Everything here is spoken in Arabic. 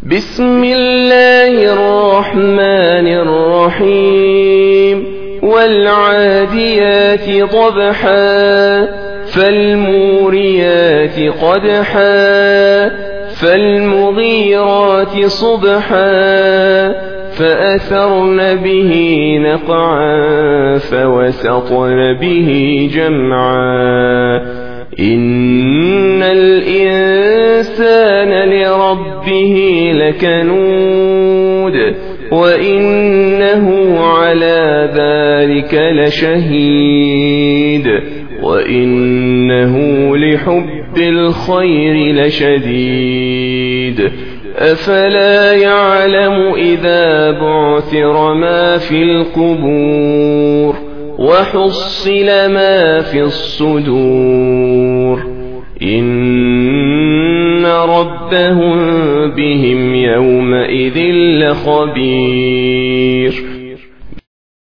بسم الله الرحمن الرحيم والعاديات ضبحا فالموريات قدحا فالمغيرات صبحا فأثرن به نقعا فوسطن به جمعا إن الإنسان لربه لكنود وإنه على ذلك لشهيد وإنه لحب الخير لشديد أفلا يعلم إذا بعثر ما في القبور وحصل ما في الصدور إن ربهم بهم يومئذ لخبير